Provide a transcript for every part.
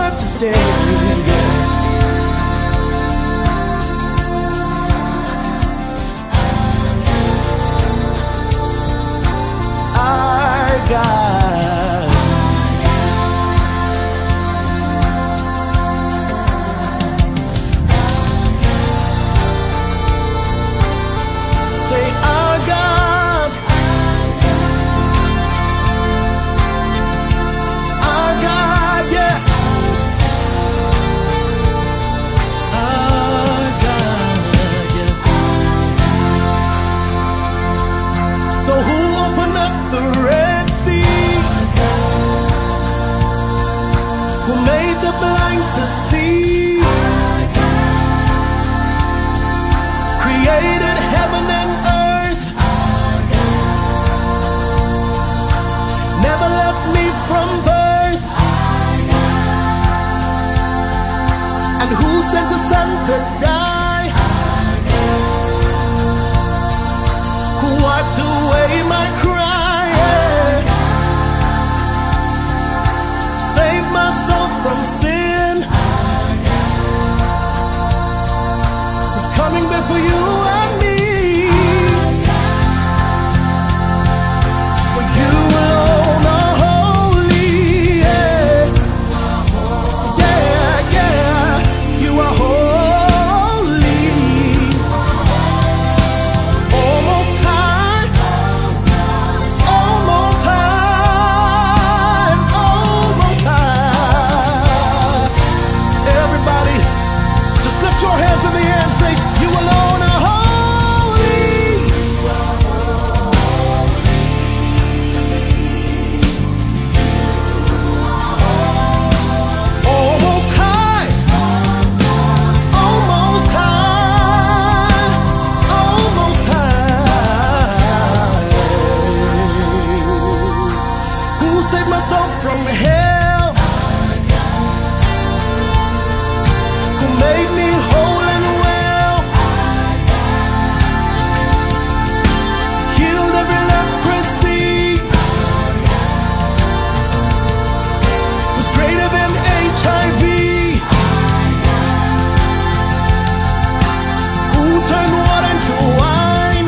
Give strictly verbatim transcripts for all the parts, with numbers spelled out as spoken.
serve today. Our God. Say our God. Our God, yeah. Our God, yeah. So who opened up the Red Sea? Who made the blind to see? Created heaven and earth. Never left me from birth. And who sent his son to die? Who wiped away my cry? Saved my soul from sin. Who's coming back for you and me? For you alone are holy. Yeah, yeah, yeah. You are holy. Almost high, almost high, almost high. Everybody, just lift your hands in the air and say, you alone are holy. Almost high, almost high, almost high. Who saved my soul from hell? Who made me whole and well? Healed every leprosy. Was greater than H I V. Who turned water into wine?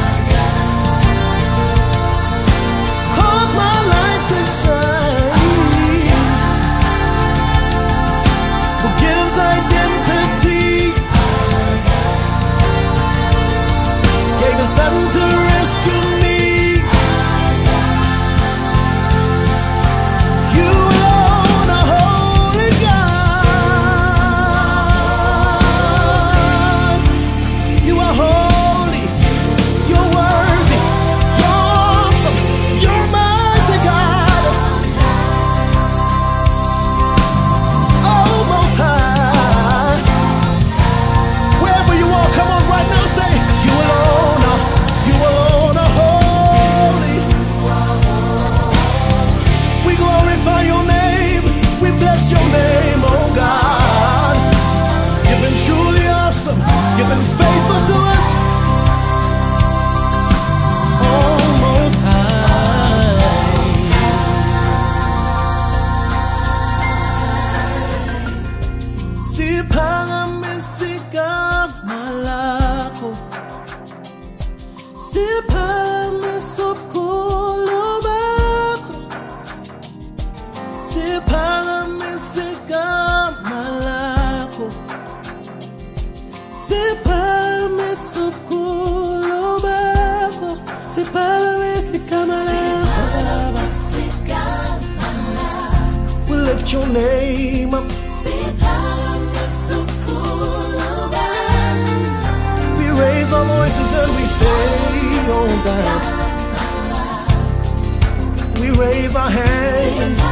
Caused my light to shine. Who gives identity? Gave his son to rescue me. You alone are holy God. You are holy. You're worthy. You're awesome. You're mighty God. Almost high. Wherever you are, come on right now, say, you alone are, you alone are holy. We glorify your name. We bless your name, oh God. You've been truly awesome. You've been faithful to us. Almost high. Si pangamisiga malako. Si pangamisukulubako. Si pangamisiga malako. Si pangamisukulubako. Si pangamisiga malako. We lift your name up. We raise our voices and we say, oh God. We raise our hands